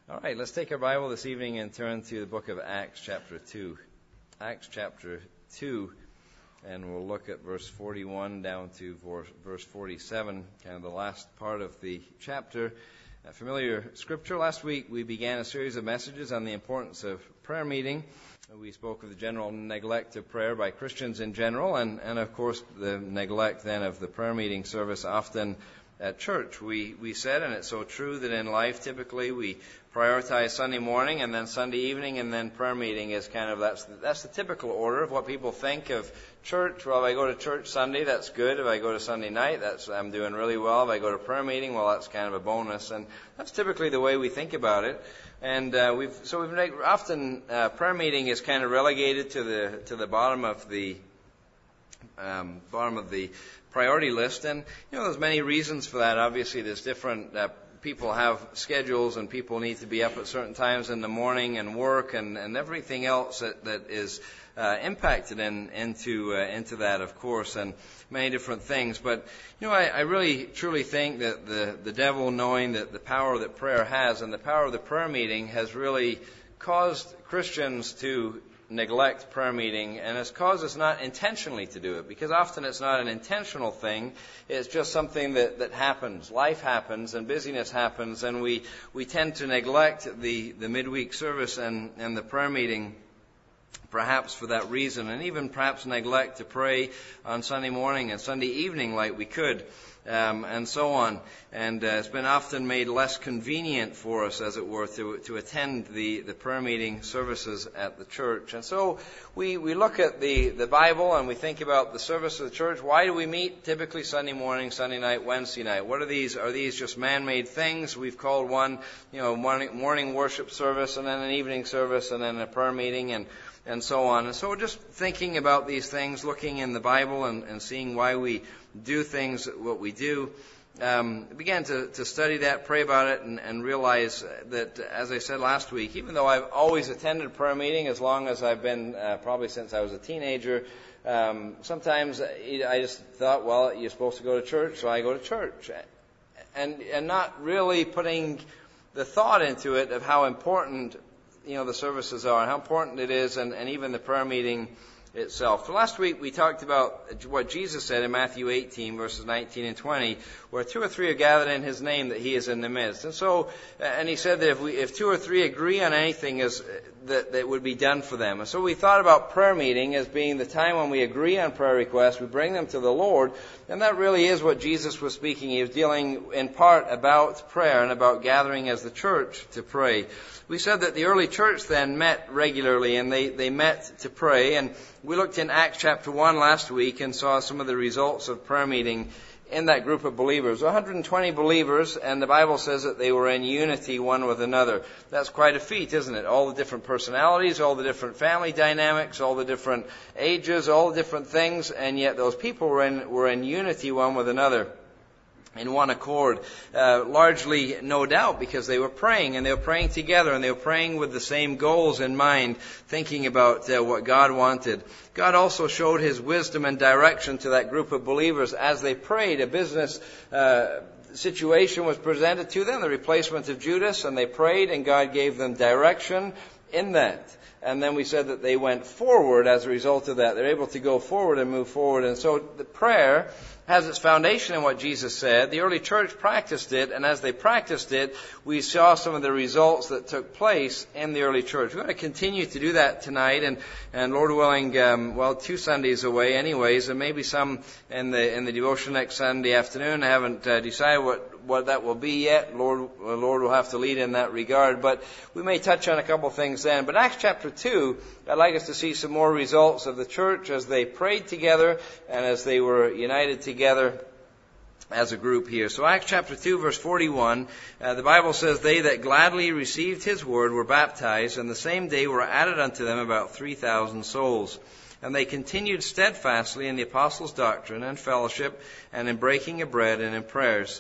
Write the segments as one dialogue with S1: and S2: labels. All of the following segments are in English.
S1: All right, let's take our Bible this evening and turn to the book of Acts chapter 2. Acts chapter 2, and we'll look at verse 41 down to verse 47, kind of the last part of the chapter. A familiar scripture. Last week we began a series of messages on the importance of prayer meeting. We spoke of the general neglect of prayer by Christians in general, and of course the neglect then of the prayer meeting service often at church. We said, and it's so true, that in life typically we prioritize Sunday morning and then Sunday evening and then prayer meeting is kind of, that's the typical order of what people think of church. Well, if I go to church Sunday, that's good. If I go to Sunday night, I'm doing really well. If I go to prayer meeting, well, that's kind of a bonus. And that's typically the way we think about it. And often prayer meeting is kind of relegated to the bottom of the priority list. And there's many reasons for that. Obviously, there's different people have schedules, and people need to be up at certain times in the morning and work and everything else that is impacted into that, of course, and many different things. But I really truly think that the devil, knowing that the power that prayer has and the power of the prayer meeting, has really caused Christians to neglect prayer meeting, and has caused us not intentionally to do it, because often it's not an intentional thing. It's just something that happens. Life happens and busyness happens, and we tend to neglect the midweek service and the prayer meeting, perhaps for that reason, and even perhaps neglect to pray on Sunday morning and Sunday evening like we could, and so on. And it's been often made less convenient for us, as it were, to attend the prayer meeting services at the church. And so we look at the Bible and we think about the service of the church. Why do we meet typically Sunday morning, Sunday night, Wednesday night? What are these? Are these just man-made things? We've called one, morning worship service, and then an evening service, and then a prayer meeting, and so on. And so just thinking about these things, looking in the Bible and seeing why we do things what we do, began to study that, pray about it, and realize that, as I said last week, even though I've always attended prayer meeting as long as I've been, probably since I was a teenager, sometimes I just thought, well, you're supposed to go to church, so I go to church. And not really putting the thought into it of how important the services are, and how important it is, and even the prayer meeting itself. So last week we talked about what Jesus said in Matthew 18, verses 19 and 20, where 2 or 3 are gathered in His name, that He is in the midst. And so, and He said that if 2 or 3 agree on anything, that would be done for them. And so we thought about prayer meeting as being the time when we agree on prayer requests, we bring them to the Lord, and that really is what Jesus was speaking. He was dealing in part about prayer and about gathering as the church to pray. We said that the early church then met regularly, and they met to pray. And we looked in Acts chapter 1 last week and saw some of the results of prayer meeting in that group of believers. 120 believers, and the Bible says that they were in unity one with another. That's quite a feat, isn't it? All the different personalities, all the different family dynamics, all the different ages, all the different things, and yet those people were in unity one with another, in one accord, largely, no doubt, because they were praying, and they were praying together, and they were praying with the same goals in mind, thinking about what God wanted. God also showed His wisdom and direction to that group of believers as they prayed. A business situation was presented to them, the replacement of Judas, and they prayed, and God gave them direction in that. And then we said that they went forward as a result of that. They're able to go forward and move forward. And so the prayer has its foundation in what Jesus said. The early church practiced it, and as they practiced it, we saw some of the results that took place in the early church. We're going to continue to do that tonight, and Lord willing, 2 Sundays away anyways, and maybe some in the devotion next Sunday afternoon. I haven't decided what that will be yet. Lord will have to lead in that regard, but we may touch on a couple of things then. But Acts chapter 2, I'd like us to see some more results of the church as they prayed together and as they were united together as a group here. So Acts chapter 2, verse 41, the Bible says, "They that gladly received His word were baptized, and the same day were added unto them about 3,000 souls. And they continued steadfastly in the apostles' doctrine and fellowship, and in breaking of bread and in prayers.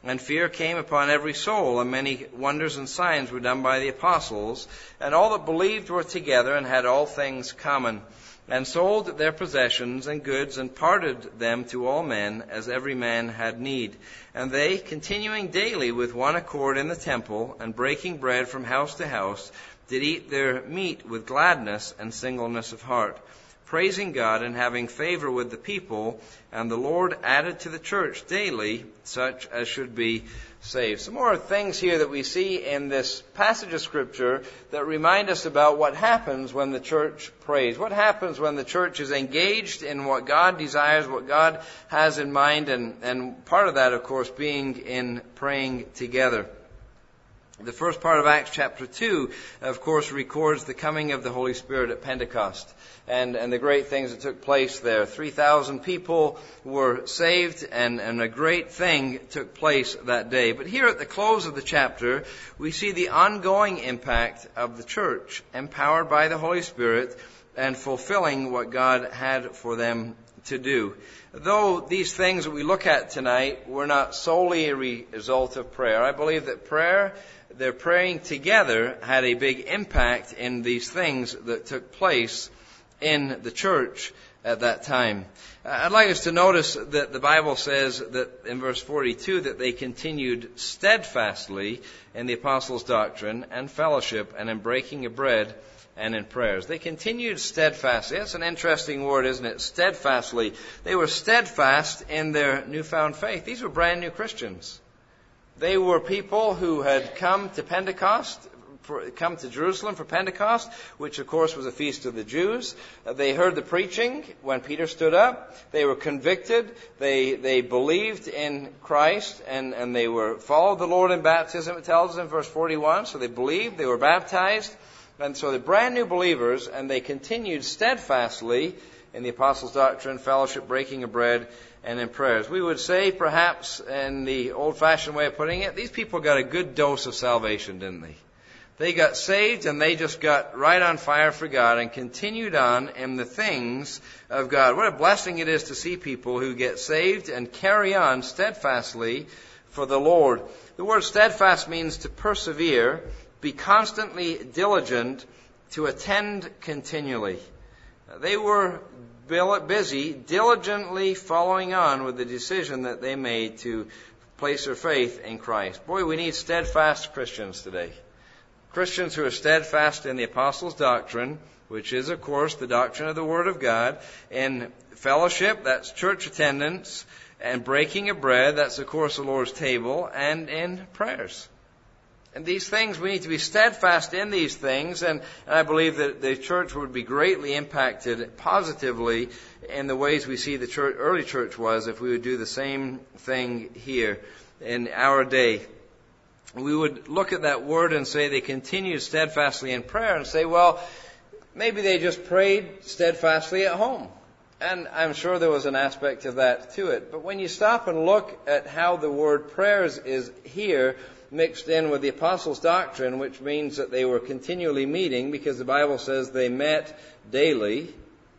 S1: And fear came upon every soul, and many wonders and signs were done by the apostles. And all that believed were together and had all things common, and sold their possessions and goods, and parted them to all men, as every man had need. And they, continuing daily with one accord in the temple, and breaking bread from house to house, did eat their meat with gladness and singleness of heart, praising God and having favor with the people. And the Lord added to the church daily such as should be saved. Some more things here that we see in this passage of Scripture that remind us about what happens when the church prays. What happens when the church is engaged in what God desires, what God has in mind, and part of that, of course, being in praying together. The first part of Acts chapter 2, of course, records the coming of the Holy Spirit at Pentecost and the great things that took place there. 3,000 people were saved, and a great thing took place that day. But here at the close of the chapter, we see the ongoing impact of the church, empowered by the Holy Spirit and fulfilling what God had for them to do. Though these things that we look at tonight were not solely a result of prayer, I believe that their praying together had a big impact in these things that took place in the church at that time. I'd like us to notice that the Bible says that in verse 42 that they continued steadfastly in the apostles' doctrine and fellowship and in breaking of bread and in prayers. They continued steadfastly. That's an interesting word, isn't it? Steadfastly. They were steadfast in their newfound faith. These were brand new Christians. They were people who had come to Jerusalem for Pentecost, which of course was a feast of the Jews. They heard the preaching when Peter stood up. They were convicted. They believed in Christ and they followed the Lord in baptism, it tells us in verse 41. So they believed, they were baptized. And so they're brand new believers, and they continued steadfastly in the apostles' doctrine, fellowship, breaking of bread, and in prayers. We would say, perhaps, in the old-fashioned way of putting it, these people got a good dose of salvation, didn't they? They got saved, and they just got right on fire for God and continued on in the things of God. What a blessing it is to see people who get saved and carry on steadfastly for the Lord. The word steadfast means to persevere, be constantly diligent, to attend continually. They were busy, diligently following on with the decision that they made to place their faith in Christ. Boy, we need steadfast Christians today. Christians who are steadfast in the apostles' doctrine, which is, of course, the doctrine of the Word of God, in fellowship, that's church attendance, and breaking of bread, that's, of course, the Lord's table, and in prayers. And these things, we need to be steadfast in these things, and I believe that the church would be greatly impacted positively in the ways we see the early church was if we would do the same thing here in our day. We would look at that word and say they continued steadfastly in prayer and say, well, maybe they just prayed steadfastly at home. And I'm sure there was an aspect of that to it. But when you stop and look at how the word prayers is here, mixed in with the apostles' doctrine, which means that they were continually meeting, because the Bible says they met daily,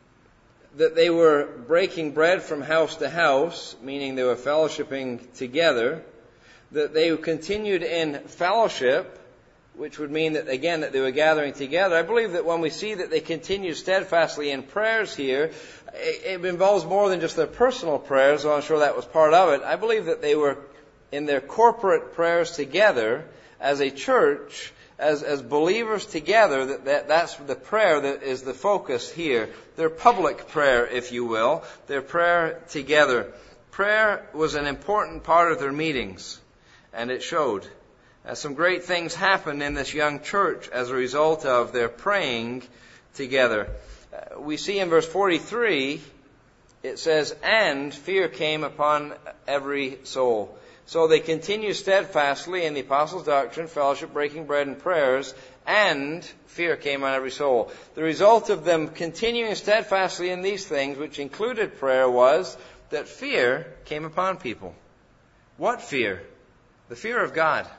S1: that they were breaking bread from house to house, meaning they were fellowshipping together, that they continued in fellowship, which would mean that, again, that they were gathering together. I believe that when we see that they continue steadfastly in prayers here, it involves more than just their personal prayers, though I'm sure that was part of it. I believe that they were in their corporate prayers together as a church, as believers together, that's the prayer that is the focus here. Their public prayer, if you will, their prayer together. Prayer was an important part of their meetings, and it showed. Some great things happened in this young church as a result of their praying together. We see in verse 43, it says, and fear came upon every soul. So they continue steadfastly in the apostles' doctrine, fellowship, breaking bread, and prayers, and fear came on every soul. The result of them continuing steadfastly in these things, which included prayer, was that fear came upon people. What fear? The fear of God.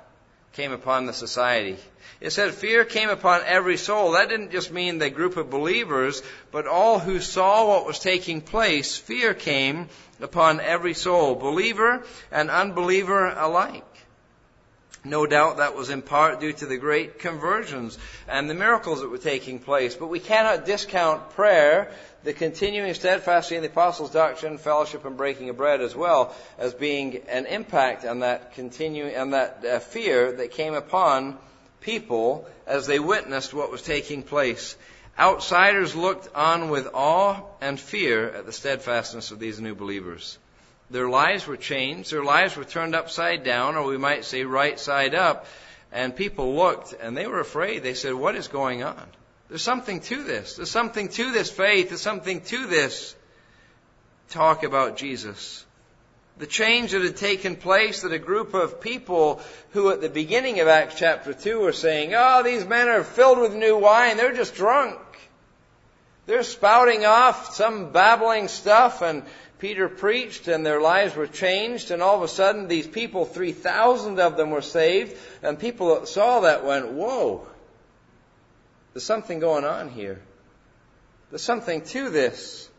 S1: came upon the society. It said fear came upon every soul. That didn't just mean the group of believers, but all who saw what was taking place. Fear came upon every soul, believer and unbeliever alike. No doubt that was in part due to the great conversions and the miracles that were taking place. But we cannot discount prayer, the continuing steadfastly in the apostles' doctrine, fellowship, and breaking of bread, as well as being an impact on that fear that came upon people as they witnessed what was taking place. Outsiders looked on with awe and fear at the steadfastness of these new believers. Their lives were changed. Their lives were turned upside down, or we might say right side up. And people looked and they were afraid. They said, what is going on? There's something to this. There's something to this faith. There's something to this talk about Jesus. The change that had taken place, that a group of people who at the beginning of Acts chapter 2 were saying, oh, these men are filled with new wine. They're just drunk. They're spouting off some babbling stuff, and Peter preached and their lives were changed, and all of a sudden these people, 3,000 of them were saved, and people that saw that went, whoa, there's something going on here. There's something to this.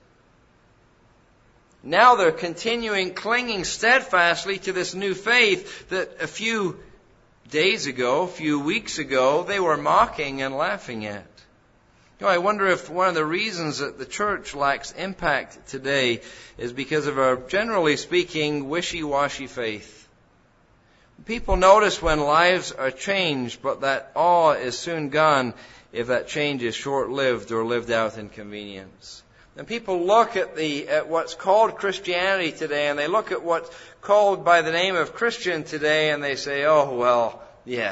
S1: Now they're clinging steadfastly to this new faith that a few days ago, a few weeks ago, they were mocking and laughing at. I wonder if one of the reasons that the church lacks impact today is because of our, generally speaking, wishy-washy faith. People notice when lives are changed, but that awe is soon gone if that change is short-lived or lived out in convenience. And people look at what's called Christianity today, and they look at what's called by the name of Christian today, and they say, oh, well, yeah.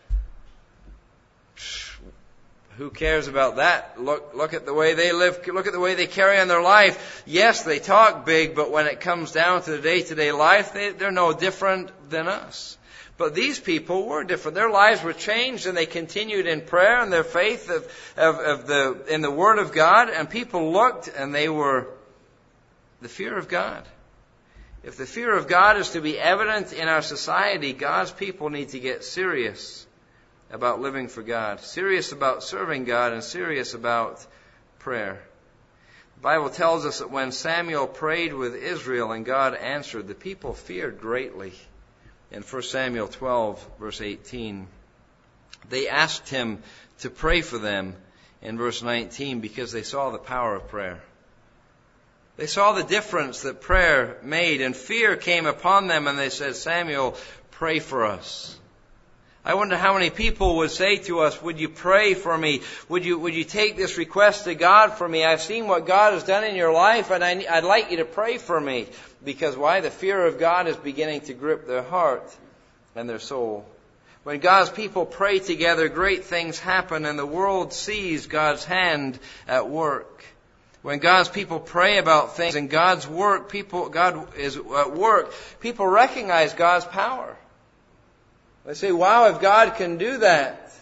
S1: Who cares about that? Look at the way they live. Look at the way they carry on their life. Yes, they talk big, but when it comes down to the day-to-day life, they're no different than us. But these people were different. Their lives were changed, and they continued in prayer and their faith in the Word of God. And people looked, and they were the fear of God. If the fear of God is to be evident in our society, God's people need to get serious about living for God, serious about serving God, and serious about prayer. The Bible tells us that when Samuel prayed with Israel and God answered, the people feared greatly. In 1 Samuel 12, verse 18, they asked him to pray for them in verse 19 because they saw the power of prayer. They saw the difference that prayer made, and fear came upon them, and they said, Samuel, pray for us. I wonder how many people would say to us, would you pray for me? Would you take this request to God for me? I've seen what God has done in your life, and I'd like you to pray for me. Because why? The fear of God is beginning to grip their heart and their soul. When God's people pray together, great things happen, and the world sees God's hand at work. When God's people pray about things and God's work, God is at work, people recognize God's power. They say, wow, if God can do that.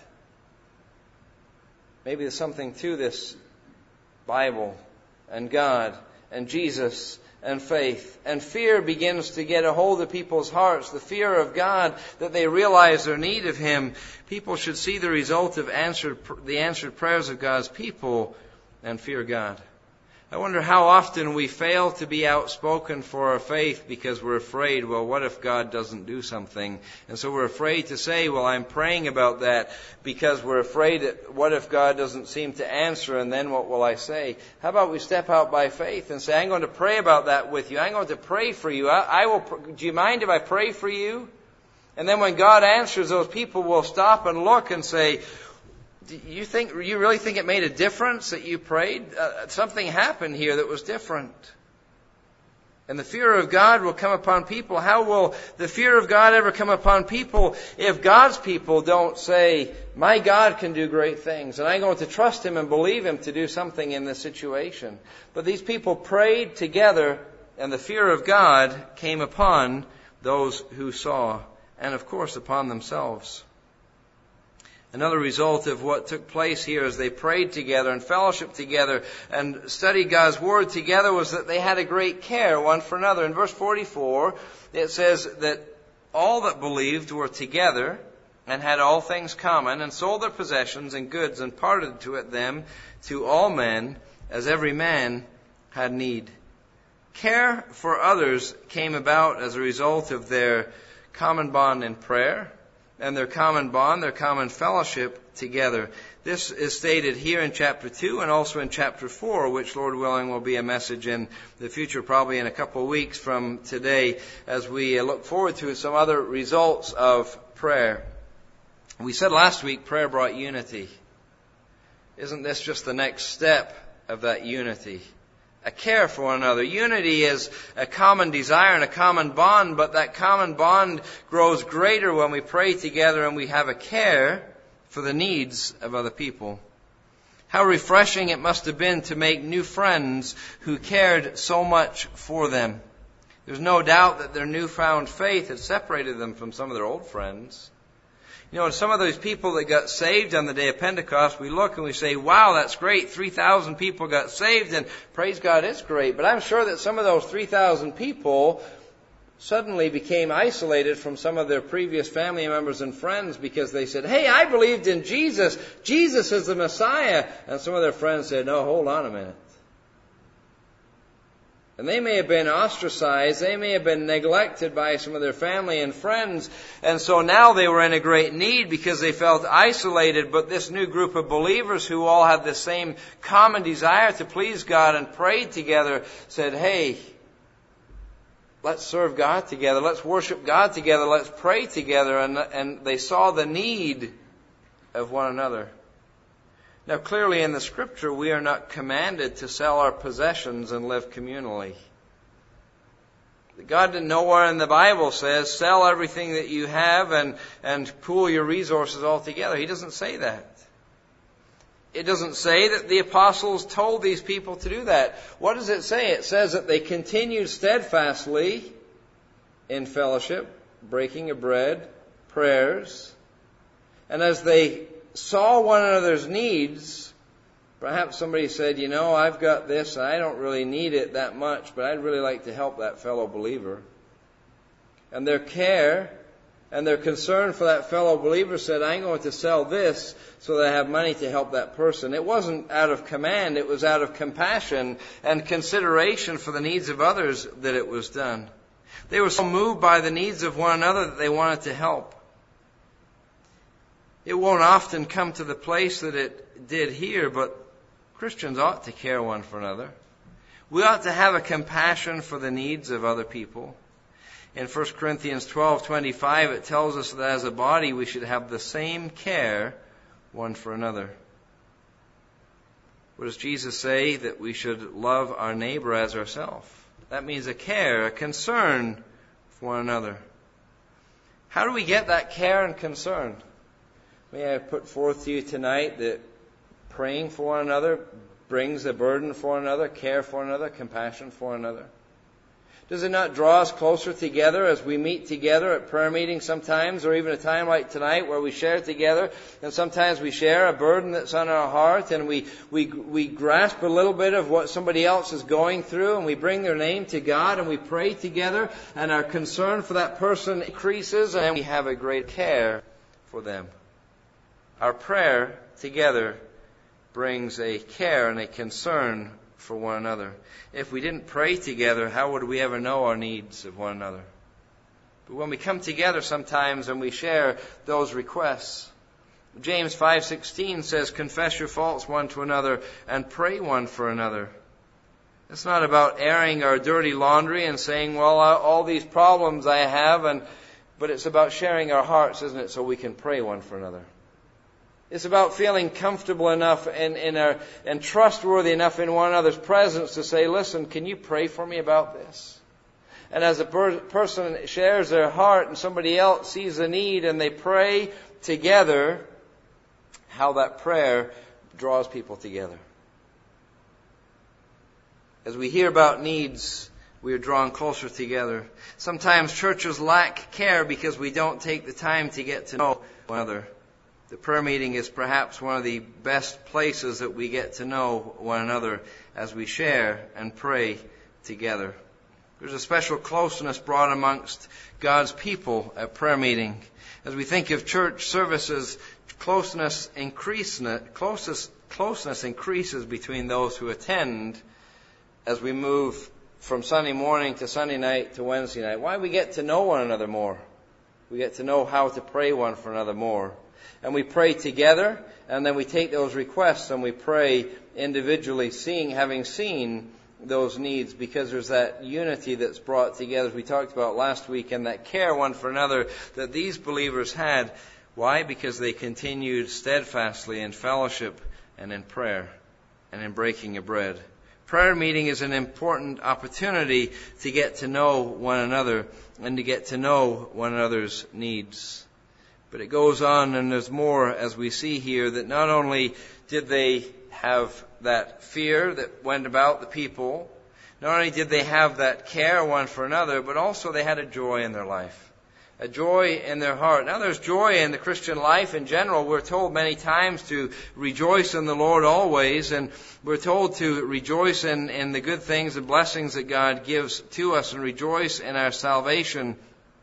S1: Maybe there's something to this Bible and God and Jesus and faith. And fear begins to get a hold of people's hearts. The fear of God, that they realize their need of Him. People should see the result of the answered prayers of God's people and fear God. I wonder how often we fail to be outspoken for our faith because we're afraid, well, what if God doesn't do something? And so we're afraid to say, well, I'm praying about that because we're afraid that what if God doesn't seem to answer, and then what will I say? How about we step out by faith and say, I'm going to pray about that with you. I'm going to pray for you. Do you mind if I pray for you? And then when God answers, those people will stop and look and say, you really think it made a difference that you prayed? Something happened here that was different. And the fear of God will come upon people. How will the fear of God ever come upon people if God's people don't say, my God can do great things, and I'm going to trust Him and believe Him to do something in this situation? But these people prayed together, and the fear of God came upon those who saw, and of course upon themselves. Another result of what took place here as they prayed together and fellowshiped together and studied God's Word together was that they had a great care one for another. In verse 44, it says that all that believed were together and had all things common, and sold their possessions and goods, and parted them to all men, as every man had need. Care for others came about as a result of their common bond in prayer, and their common bond, their common fellowship together. This is stated here in chapter 2 and also in chapter 4, which, Lord willing, will be a message in the future, probably in a couple of weeks from today, as we look forward to some other results of prayer. We said last week prayer brought unity. Isn't this just the next step of that unity? A care for one another. Unity is a common desire and a common bond, but that common bond grows greater when we pray together and we have a care for the needs of other people. How refreshing it must have been to make new friends who cared so much for them. There's no doubt that their newfound faith had separated them from some of their old friends. You know, some of those people that got saved on the day of Pentecost, we look and we say, wow, that's great. 3,000 people got saved, and praise God, it's great. But I'm sure that some of those 3,000 people suddenly became isolated from some of their previous family members and friends because they said, hey, I believed in Jesus. Jesus is the Messiah. And some of their friends said, no, hold on a minute. And they may have been ostracized. They may have been neglected by some of their family and friends. And so now they were in a great need because they felt isolated. But this new group of believers who all had the same common desire to please God and prayed together said, hey, let's serve God together. Let's worship God together. Let's pray together. And they saw the need of one another. Now, clearly in the Scripture, we are not commanded to sell our possessions and live communally. God nowhere in the Bible says, sell everything that you have and pool your resources all together. He doesn't say that. It doesn't say that the apostles told these people to do that. What does it say? It says that they continued steadfastly in fellowship, breaking of bread, prayers, and as they saw one another's needs, perhaps somebody said, you know, I've got this, I don't really need it that much, but I'd really like to help that fellow believer. And their care and their concern for that fellow believer said, I'm going to sell this so that I have money to help that person. It wasn't out of command, it was out of compassion and consideration for the needs of others that it was done. They were so moved by the needs of one another that they wanted to help. It won't often come to the place that it did here, but Christians ought to care one for another. We ought to have a compassion for the needs of other people. In 1 Corinthians 12:25, it tells us that as a body we should have the same care one for another. What does Jesus say? That we should love our neighbor as ourselves. That means a care, a concern for one another. How do we get that care and concern? May I put forth to you tonight that praying for one another brings a burden for one another, care for one another, compassion for one another. Does it not draw us closer together as we meet together at prayer meetings sometimes, or even a time like tonight where we share together, and sometimes we share a burden that's on our heart, and we grasp a little bit of what somebody else is going through, and we bring their name to God, and we pray together, and our concern for that person increases, and we have a great care for them. Our prayer together brings a care and a concern for one another. If we didn't pray together, how would we ever know our needs of one another? But when we come together sometimes and we share those requests, James 5:16 says, confess your faults one to another and pray one for another. It's not about airing our dirty laundry and saying, well, all these problems I have, but it's about sharing our hearts, isn't it, so we can pray one for another. It's about feeling comfortable enough and trustworthy enough in one another's presence to say, listen, can you pray for me about this? And as a person shares their heart and somebody else sees a need and they pray together, how that prayer draws people together. As we hear about needs, we are drawn closer together. Sometimes churches lack care because we don't take the time to get to know one another. The prayer meeting is perhaps one of the best places that we get to know one another as we share and pray together. There's a special closeness brought amongst God's people at prayer meeting. As we think of church services, closeness increases between those who attend as we move from Sunday morning to Sunday night to Wednesday night. Why? We get to know one another more. We get to know how to pray one for another more. And we pray together, and then we take those requests and we pray individually, having seen those needs, because there's that unity that's brought together, as we talked about last week, and that care one for another that these believers had. Why? Because they continued steadfastly in fellowship and in prayer and in breaking of bread. Prayer meeting is an important opportunity to get to know one another and to get to know one another's needs. But it goes on, and there's more, as we see here, that not only did they have that fear that went about the people, not only did they have that care one for another, but also they had a joy in their life, a joy in their heart. Now, there's joy in the Christian life in general. We're told many times to rejoice in the Lord always, and we're told to rejoice in the good things, the blessings that God gives to us, and rejoice in our salvation.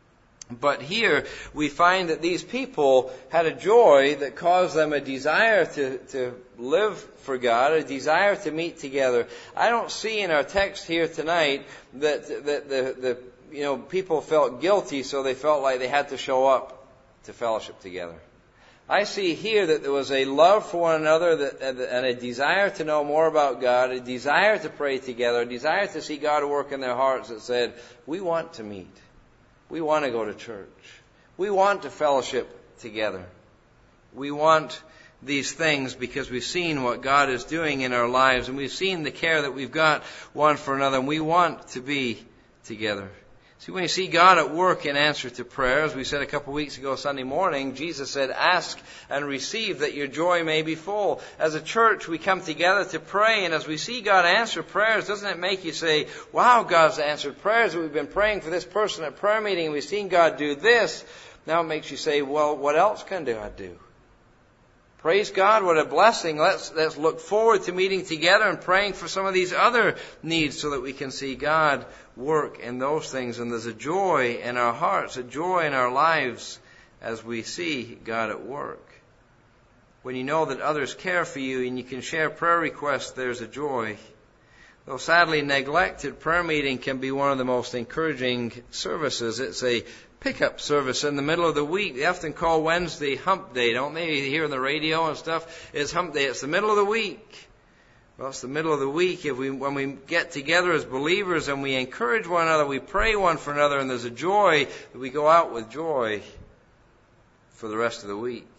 S1: But here we find that these people had a joy that caused them a desire to live for God, a desire to meet together. I don't see in our text here tonight that the people felt guilty, so they felt like they had to show up to fellowship together. I see here that there was a love for one another and a desire to know more about God, a desire to pray together, a desire to see God work in their hearts that said, we want to meet. We want to go to church. We want to fellowship together. We want these things because we've seen what God is doing in our lives, and we've seen the care that we've got one for another, and we want to be together. See, when you see God at work in answer to prayer, as we said a couple of weeks ago Sunday morning, Jesus said, ask and receive that your joy may be full. As a church, we come together to pray, and as we see God answer prayers, doesn't it make you say, wow, God's answered prayers. We've been praying for this person at prayer meeting, and we've seen God do this. Now it makes you say, well, what else can God do? Praise God, what a blessing. Let's look forward to meeting together and praying for some of these other needs so that we can see God work in those things. And there's a joy in our hearts, a joy in our lives as we see God at work. When you know that others care for you and you can share prayer requests, there's a joy. Though sadly neglected, prayer meeting can be one of the most encouraging services. It's a pickup service in the middle of the week. They often call Wednesday hump day, don't they? You hear on the radio and stuff. It's hump day. It's the middle of the week. Well, it's the middle of the week. When we get together as believers and we encourage one another, we pray one for another, and there's a joy that we go out with joy for the rest of the week.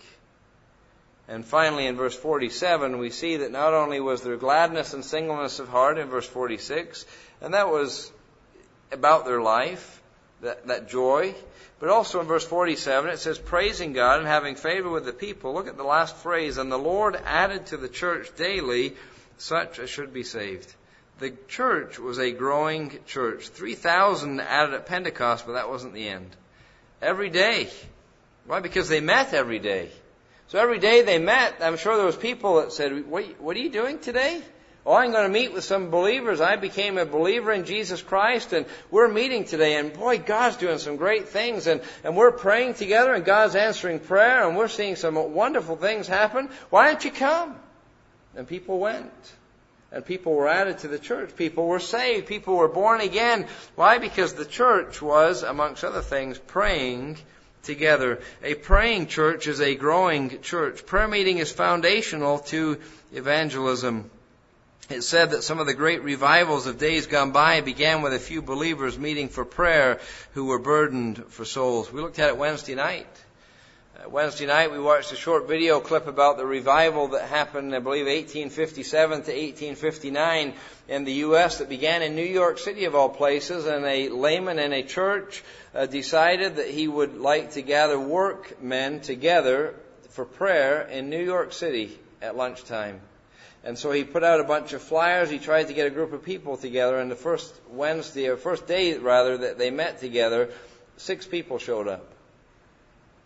S1: And finally, in verse 47, we see that not only was there gladness and singleness of heart in verse 46, and that was about their life, that joy. But also in verse 47, it says, praising God and having favor with the people. Look at the last phrase, and the Lord added to the church daily such as should be saved. The church was a growing church. 3,000 added at Pentecost, but that wasn't the end. Every day. Why? Because they met every day. So every day they met, I'm sure there was people that said, what are you doing today? Oh, I'm going to meet with some believers. I became a believer in Jesus Christ, and we're meeting today. And boy, God's doing some great things. And we're praying together, and God's answering prayer, and we're seeing some wonderful things happen. Why don't you come? And people went. And people were added to the church. People were saved. People were born again. Why? Because the church was, amongst other things, praying together. A praying church is a growing church. Prayer meeting is foundational to evangelism. It said that some of the great revivals of days gone by began with a few believers meeting for prayer who were burdened for souls. We looked at it Wednesday night. Wednesday night we watched a short video clip about the revival that happened, I believe, 1857 to 1859 in the U.S. that began in New York City of all places, and a layman in a church decided that he would like to gather workmen together for prayer in New York City at lunchtime. And so he put out a bunch of flyers. He tried to get a group of people together. And the first day that they met together, 6 people showed up.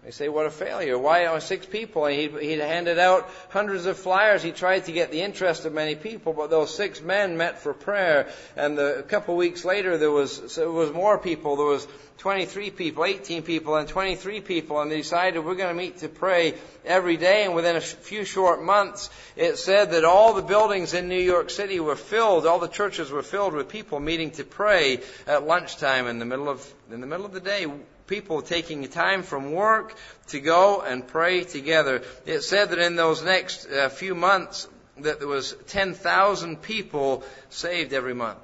S1: They say, what a failure. Why only 6 people? And he'd handed out hundreds of flyers. He tried to get the interest of many people, but those 6 men met for prayer. And a couple of weeks later, there was more people. There was 23 people, 18 people, and 23 people. And they decided, we're going to meet to pray every day. And within a few short months, it said that all the buildings in New York City were filled. All the churches were filled with people meeting to pray at lunchtime in the middle of the day. People taking time from work to go and pray together. It said that in those next few months that there was 10,000 people saved every month.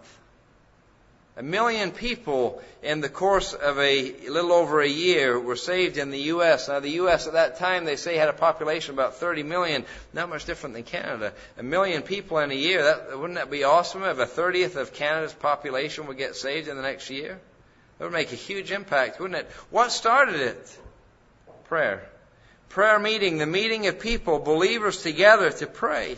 S1: 1 million people in the course of a little over a year were saved in the U.S. Now the U.S. at that time, they say, had a population of about 30 million. Not much different than Canada. 1 million people in a year. Wouldn't that be awesome if a 30th of Canada's population would get saved in the next year? It would make a huge impact, wouldn't it? What started it? Prayer. Prayer meeting, the meeting of people, believers together to pray.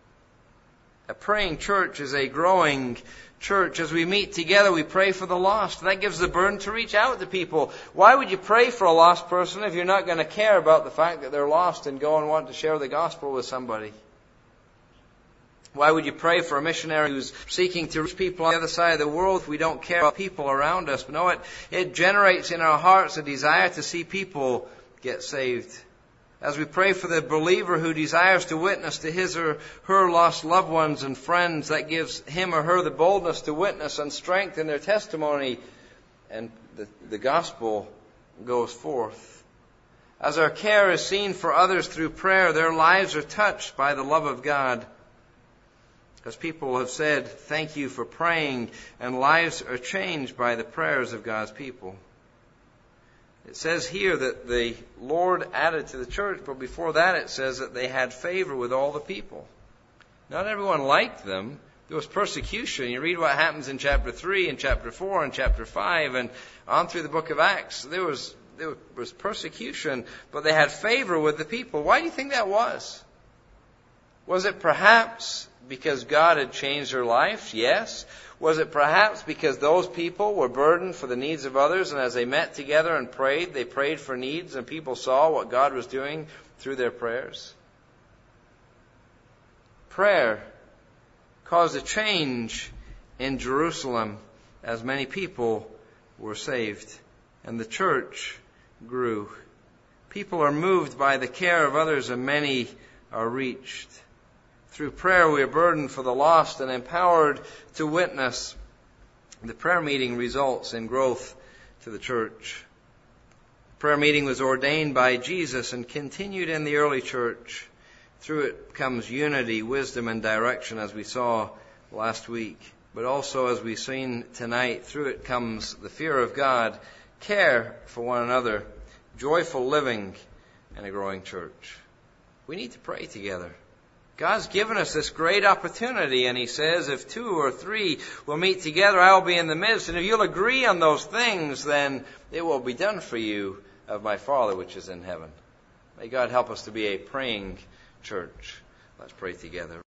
S1: A praying church is a growing church. As we meet together, we pray for the lost. That gives the burden to reach out to people. Why would you pray for a lost person if you're not going to care about the fact that they're lost and go and want to share the gospel with somebody? Why would you pray for a missionary who's seeking to reach people on the other side of the world if we don't care about people around us? But no, it generates in our hearts a desire to see people get saved. As we pray for the believer who desires to witness to his or her lost loved ones and friends, that gives him or her the boldness to witness and strength in their testimony, and the gospel goes forth. As our care is seen for others through prayer, their lives are touched by the love of God. As people have said, thank you for praying, and lives are changed by the prayers of God's people. It says here that the Lord added to the church, but before that it says that they had favor with all the people. Not everyone liked them. There was persecution. You read what happens in chapter 3 and chapter 4 and chapter 5 and on through the book of Acts. There was persecution, but they had favor with the people. Why do you think that was? Was it perhaps because God had changed their lives? Yes. Was it perhaps because those people were burdened for the needs of others, and as they met together and prayed, they prayed for needs, and people saw what God was doing through their prayers? Prayer caused a change in Jerusalem as many people were saved, and the church grew. People are moved by the care of others, and many are reached. Through prayer, we are burdened for the lost and empowered to witness. The prayer meeting results in growth to the church. The prayer meeting was ordained by Jesus and continued in the early church. Through it comes unity, wisdom, and direction, as we saw last week. But also, as we've seen tonight, through it comes the fear of God, care for one another, joyful living, and a growing church. We need to pray together. God's given us this great opportunity, and He says, if 2 or 3 will meet together, I will be in the midst. And if you'll agree on those things, then it will be done for you of my Father which is in heaven. May God help us to be a praying church. Let's pray together.